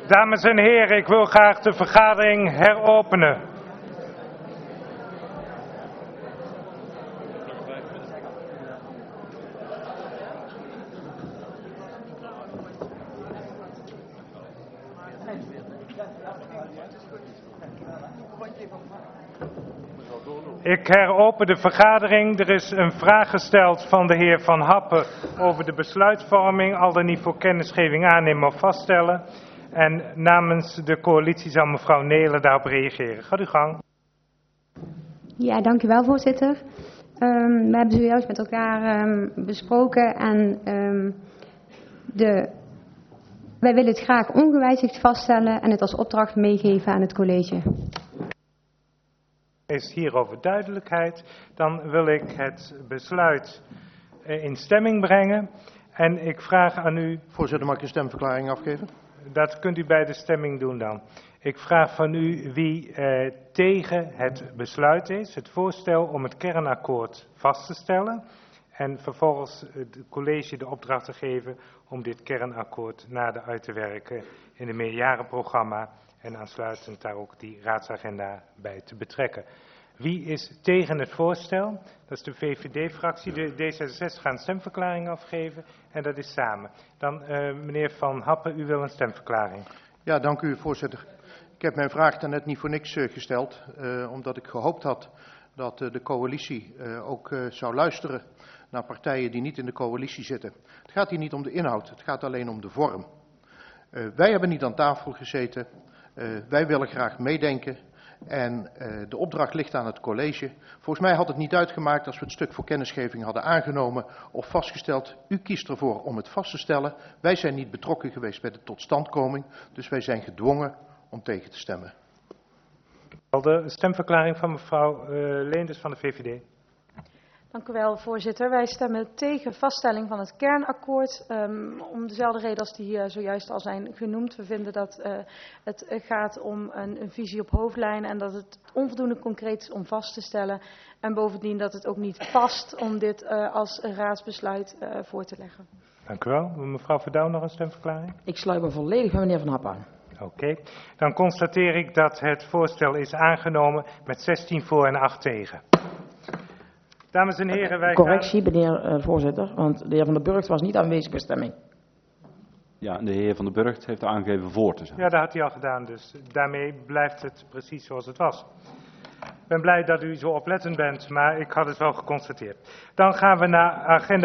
Dames en heren, ik wil graag de vergadering heropenen. Ik heropen de vergadering. Er is een vraag gesteld van de heer Van Happen over de besluitvorming, al dan niet voor kennisgeving aannemen of vaststellen. En namens de coalitie zal mevrouw Nelen daarop reageren. Gaat uw gang. Ja, dank u wel, voorzitter. We hebben zojuist met elkaar besproken en wij willen het graag ongewijzigd vaststellen en het als opdracht meegeven aan het college. Is hierover duidelijkheid, dan wil ik het besluit in stemming brengen. En ik vraag aan u... Voorzitter, mag ik een stemverklaring afgeven? Dat kunt u bij de stemming doen dan. Ik vraag van u wie tegen het besluit is, het voorstel om het kernakkoord vast te stellen. En vervolgens het college de opdracht te geven om dit kernakkoord nader uit te werken in een meerjarenprogramma. En aansluitend daar ook die raadsagenda bij te betrekken. Wie is tegen het voorstel? Dat is de VVD-fractie. De D66 gaat een stemverklaring afgeven en dat is samen. Dan meneer Van Happen, u wil een stemverklaring. Ja, dank u voorzitter. Ik heb mijn vraag daarnet niet voor niks gesteld, omdat ik gehoopt had dat de coalitie ook zou luisteren naar partijen die niet in de coalitie zitten. Het gaat hier niet om de inhoud, het gaat alleen om de vorm. Wij hebben niet aan tafel gezeten. Wij willen graag meedenken en de opdracht ligt aan het college. Volgens mij had het niet uitgemaakt als we het stuk voor kennisgeving hadden aangenomen of vastgesteld. U kiest ervoor om het vast te stellen. Wij zijn niet betrokken geweest bij de totstandkoming, dus wij zijn gedwongen om tegen te stemmen. De stemverklaring van mevrouw Leenders van de VVD. Dank u wel, voorzitter. Wij stemmen tegen vaststelling van het kernakkoord, om dezelfde reden als die hier zojuist al zijn genoemd. We vinden dat het gaat om een visie op hoofdlijnen en dat het onvoldoende concreet is om vast te stellen. En bovendien dat het ook niet past om dit als een raadsbesluit voor te leggen. Dank u wel. Mevrouw Verdouw nog een stemverklaring? Ik sluit me volledig bij meneer Van Happen aan. Oké. Dan constateer ik dat het voorstel is aangenomen met 16 voor en 8 tegen. Dames en heren, wij Correctie, meneer voorzitter, want de heer Van den Burgt was niet aanwezig bij stemming. Ja, de heer Van den Burgt heeft aangegeven voor te zijn. Ja, dat had hij al gedaan, dus daarmee blijft het precies zoals het was. Ik ben blij dat u zo oplettend bent, maar ik had het wel geconstateerd. Dan gaan we naar agenda